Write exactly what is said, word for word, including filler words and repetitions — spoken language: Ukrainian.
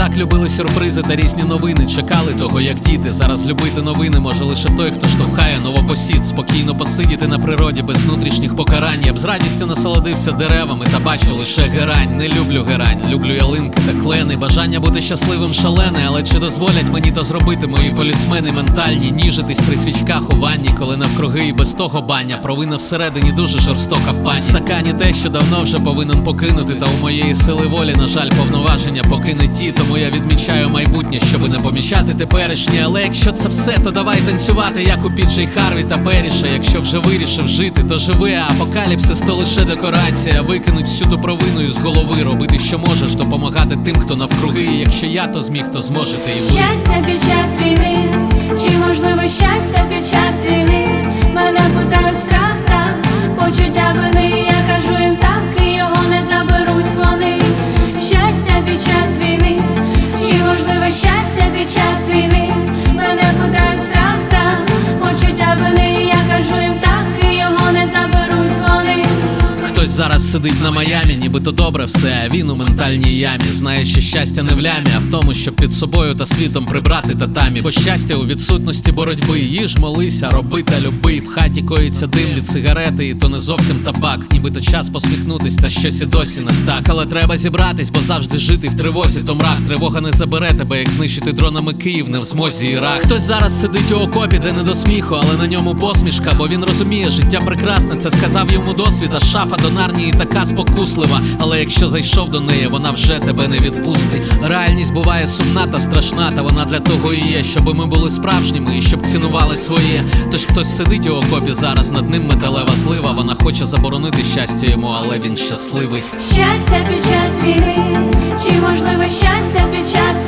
Так любили сюрпризи та різні новини. Чекали того, як діти. Зараз любити новини може лише той, хто штовхає новопосід. Спокійно посидіти на природі без внутрішніх покарань. Я б з радістю насолодився деревами та бачу лише герань. Не люблю герань, люблю ялинки та клени. Бажання бути щасливим шалене, але чи дозволять мені то зробити мої полісмени ментальні? Ніжитись при свічках у ванні, коли навкруги і без того баня. Провина всередині дуже жорстока пані. В стакані те, що давно вже повинен покинути. Та у моєї сили волі, на жаль, повноваження поки не ті. Тому я відмічаю майбутнє, щоби не помічати теперішнє. Але якщо це все, то давай танцювати, як у Піджей Харві та Періша. Якщо вже вирішив жити, то живи, а апокаліпсис то лише декорація. Викинуть всю ту провину із голови, робити що можеш, допомагати тим, хто навкруги. І якщо я то зміг, то зможете і ви. Щастя під час війни, чи можливо щастя під час війни? Мене питають страх та почуття вини. Я кажу їм так, і його не заберуть вони. Щастя під час війни, чи можливо щастя під час війни? Мене питають страх та почуття вини. Я кажу їм так, і його не заберуть вони. Хтось зараз сидить на Майамі, нібито добре все, а він у ментальній ямі. Знає, що щастя не в лямі, а в тому, щоб під собою та світом прибрати татамі. Бо щастя у відсутності боротьби. Їж, молися, роби та люби. В хаті коїться дим від сигарети, і то не зовсім табак. Нібито час посміхнутись, та щось і досі не так. Але треба зібратись, бо завжди жити в тривозі то мрак. Тривога не забере тебе, як знищити дронами Київ, не в змозі Ірак. Хтось зараз сидить у окопі, де не до сміху, але на ньому посмішка. Бо він розуміє, життя прекрасне, це сказав йому досвід. А шафа до Нарнії така спокуслива, але якщо зайшов до неї, вона вже тебе не відпустить. Реальність буває сумна та страшна, та вона для того і є, щоб ми були справжніми і щоб цінували своє. Тож хтось сидить у окопі зараз, над ним металева слива. Вона хоче заборонити щастя йому, але він щасливий. Щастя під час війни, чи можливо щастя під час